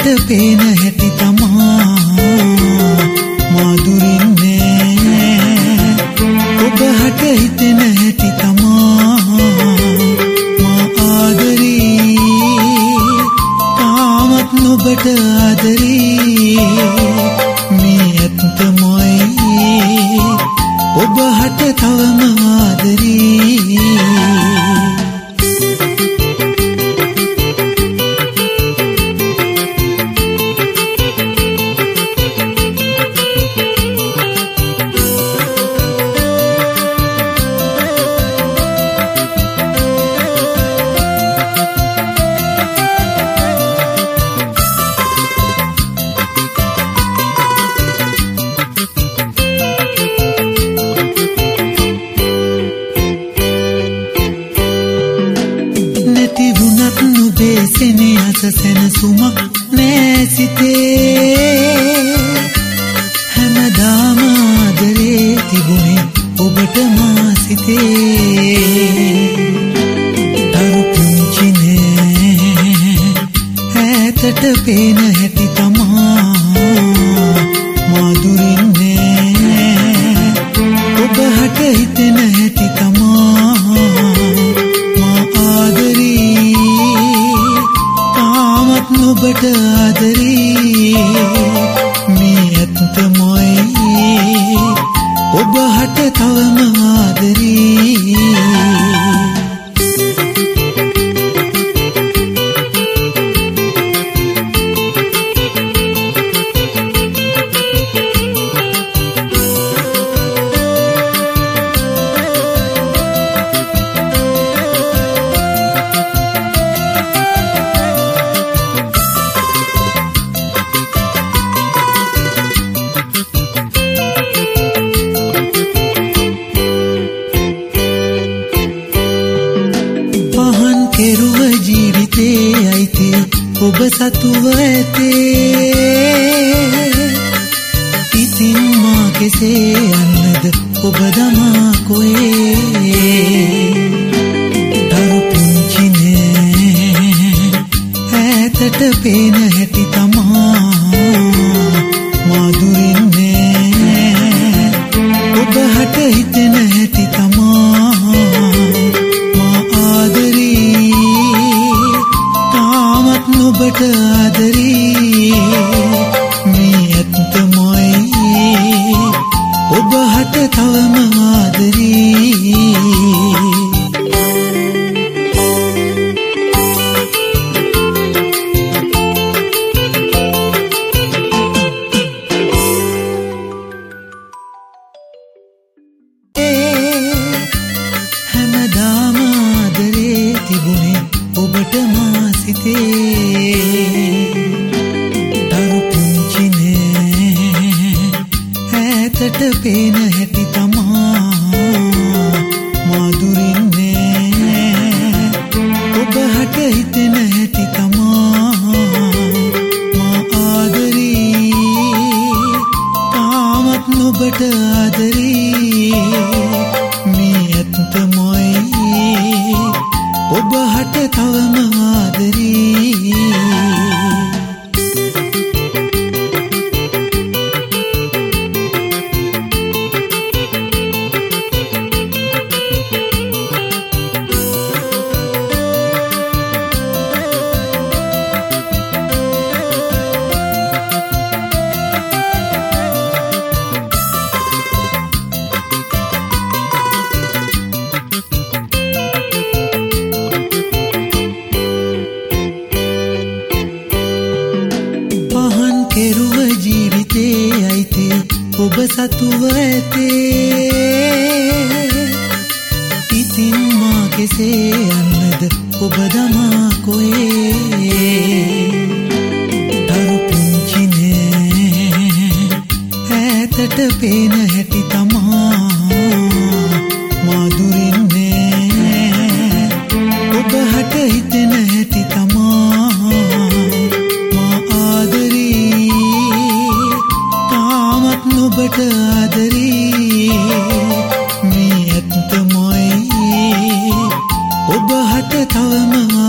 පේන හැටි තමා මාදුරින්නේ ඔබ හට හිතෙන හැටි තමා මා ආදරී තාමත් නොබට ආදරී මේ ඇත්තමයි ඔබ හට තවම ආදරී සෙනසුමක් නෑ සිතේ හැමදාම ආදරේ තිබුණේ ඔබට මා සිතේ දරු පුංචිනේ ඈතට පේන හැටි තමා මාදුරින්නේ ඔබ හට හිතෙන හැටි තමා මා ආදරී ඔබට ආදරී මේ ඇත්තමයි ඔබ හට තවම ආදරී ඔබ සතුව ඇතේ ඉතින් මා කෙසේ යන්නද ඔබ දමා කොහේ දරු පුංචිනේ ඈතට පේන හැටි තමා මාදුරින්නේ ඔබ හට හිතෙන හැටි තමා මා ආදරී ඔබට ආදරී මේ ඇත්තමයි ඔබ හට තවම ආදරී හැමදාම ආදරේ තිබුණේ ඔබට මා සිතේ දරු පුංචිනේ ඈතට පේන හැටි තමා මාදුරින්නේ ඔබ හට හිතෙන හැටි තමා මා ආදරී තාමත් නොබට ආදරී මේ ඇත්තමයි ඔබ හට තවම ආදරී ඔබ සතුව ඇතේ ඉතින් මා කෙසේ යන්නද ඔබ දමා කොහේ දරු පුංචිනේ ඈතට පේන හැටි තමා මාදුරින්නේ ඔබ හට හිතෙන හැටි තමා මා ආදරී තාමත් නොබට ආදරී මේ ඇත්තමයි ඔබ හට තවම